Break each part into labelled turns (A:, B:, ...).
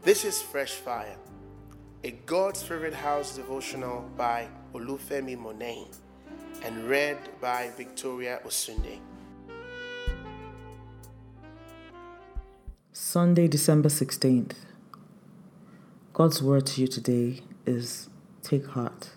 A: This is Fresh Fire, a God's Favorite House devotional by Olufemi Monain and read by Victoria Osunde.
B: Sunday, December 16th. God's word to you today is take heart.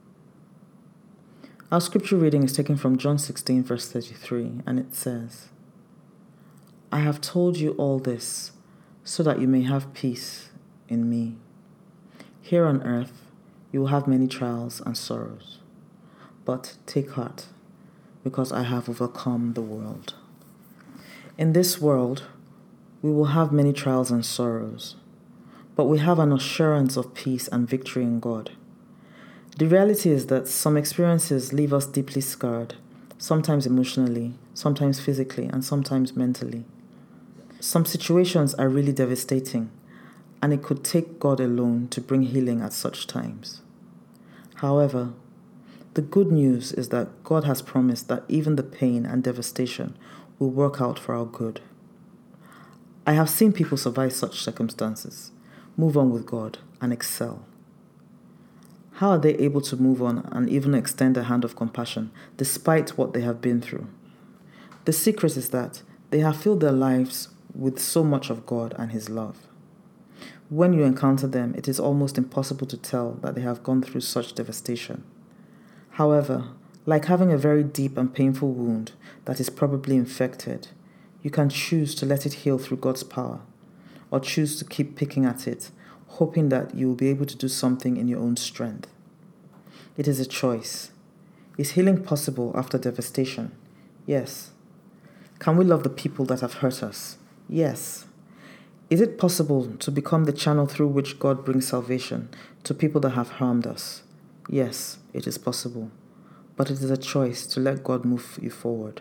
B: Our scripture reading is taken from John 16, verse 33, and it says, I have told you all this so that you may have peace in me. Here on earth, you will have many trials and sorrows, but take heart, because I have overcome the world. In this world, we will have many trials and sorrows, but we have an assurance of peace and victory in God. The reality is that some experiences leave us deeply scarred, sometimes emotionally, sometimes physically, and sometimes mentally. Some situations are really devastating, and it could take God alone to bring healing at such times. However, the good news is that God has promised that even the pain and devastation will work out for our good. I have seen people survive such circumstances, move on with God, and excel. How are they able to move on and even extend a hand of compassion despite what they have been through? The secret is that they have filled their lives with so much of God and His love. When you encounter them, it is almost impossible to tell that they have gone through such devastation. However, like having a very deep and painful wound that is probably infected, you can choose to let it heal through God's power, or choose to keep picking at it, hoping that you will be able to do something in your own strength. It is a choice. Is healing possible after devastation? Yes. Can we love the people that have hurt us? Yes. Is it possible to become the channel through which God brings salvation to people that have harmed us? Yes, it is possible. But it is a choice to let God move you forward.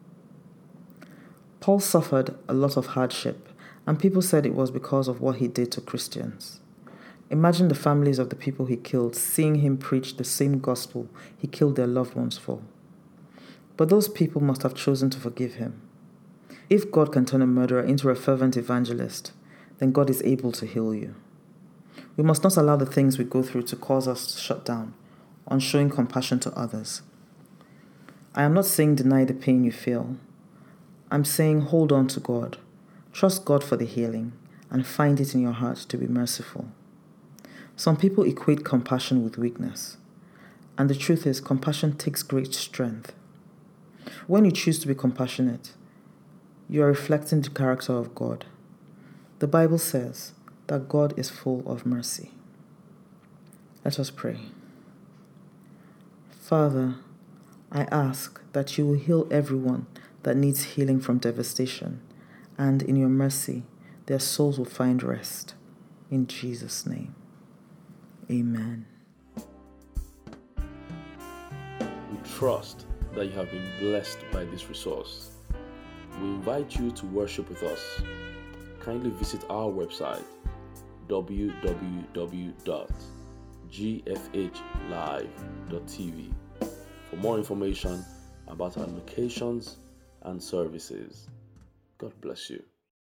B: Paul suffered a lot of hardship, and people said it was because of what he did to Christians. Imagine the families of the people he killed seeing him preach the same gospel he killed their loved ones for. But those people must have chosen to forgive him. If God can turn a murderer into a fervent evangelist, then God is able to heal you. We must not allow the things we go through to cause us to shut down on showing compassion to others. I am not saying deny the pain you feel. I'm saying hold on to God. Trust God for the healing and find it in your heart to be merciful. Some people equate compassion with weakness, and the truth is compassion takes great strength. When you choose to be compassionate, you are reflecting the character of God. The Bible says that God is full of mercy. Let us pray. Father, I ask that you will heal everyone that needs healing from devastation, and in your mercy, their souls will find rest. In Jesus' name, amen.
C: We trust that you have been blessed by this resource. We invite you to worship with us. Kindly visit our website www.gfhlive.tv for more information about our locations and services. God bless you.